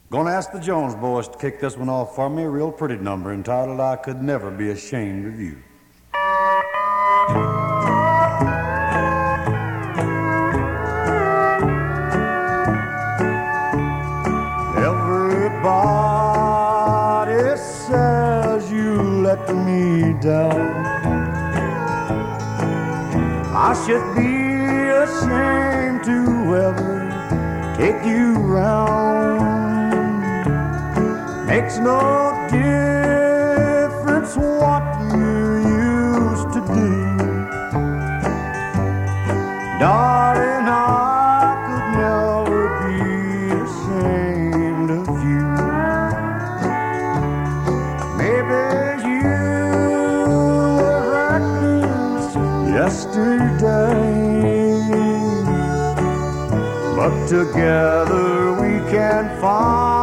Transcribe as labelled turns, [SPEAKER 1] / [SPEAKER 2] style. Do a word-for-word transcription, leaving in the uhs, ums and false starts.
[SPEAKER 1] Gonna ask the Jones boys to kick this one off for me, a real pretty number entitled I Could Never Be Ashamed of You. Everybody says you let me down. I should be ashamed to ever take you round. Makes no difference what you used to do. Darling, I could never be ashamed of you. Maybe you were reckless yesterday, but together we can find